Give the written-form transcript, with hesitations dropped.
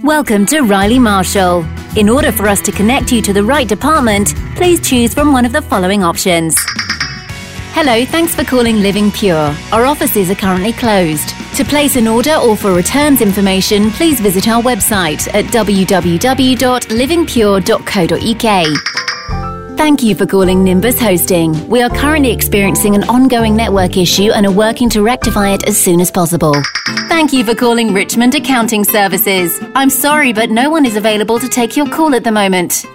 Welcome to Riley Marshall. In order for us to connect you to the right department, please choose from one of the following options. Hello, thanks for calling Living Pure. Our offices are currently closed. To place an order or for returns information, please visit our website at www.livingpure.co.uk. Thank you for calling Nimbus Hosting. We are currently experiencing an ongoing network issue and are working to rectify it as soon as possible. Thank you for calling Richmond Accounting Services. I'm sorry, but no one is available to take your call at the moment.